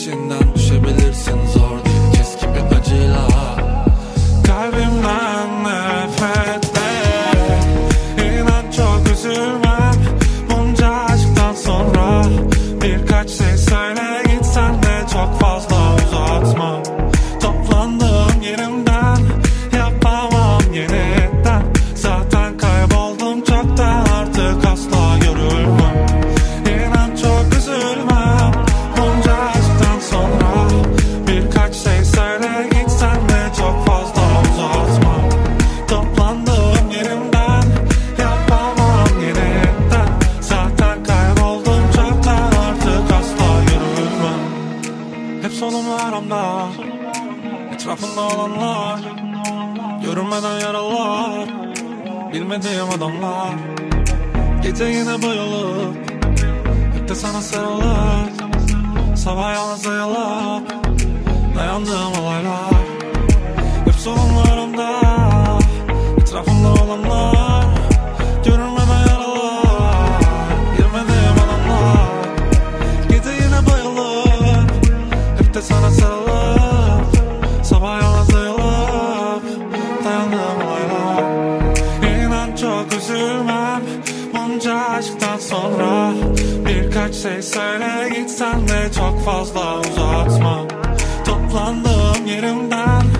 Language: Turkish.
içinden düşebilirsin, zor değil, keskin bir acıyla. Kalbimden nefretle, inan çok üzülmem bunca aşktan sonra. Birkaç şey söyle gitsen de çok fazla uzatma. Toplandığım yerimden yapamam yeniden. Zaten kayboldum çoktan, artık asla görülmem. İnan çok üzülmem bunca aşktan sonra. Birkaç şey söyle gitsen de çok fazla uzatma. Toplandığım yerimden yapamam yeniden. Zaten kayboldum çoktan, artık asla görülmem. Hep solum aramda, etrafında olanlar, görünmeden yaralar, bilmediğim adamlar. Gece yine bayılıp hep de sana sarılır, sabah yalnız ayılıp dayandığım olaylar. Hep sorunlarımda, etrafımda olanlar, görünmeden yaralar, bilmediğim adamlar. Gece yine bayılıp hep de sana sarılıp, sabah yalnız ayılıp dayandığım olaylar. İnan çok üzülmem bunca aşktan sonra. Birkaç şey söyle gitsen de çok fazla uzatma. Toplandığım yerimden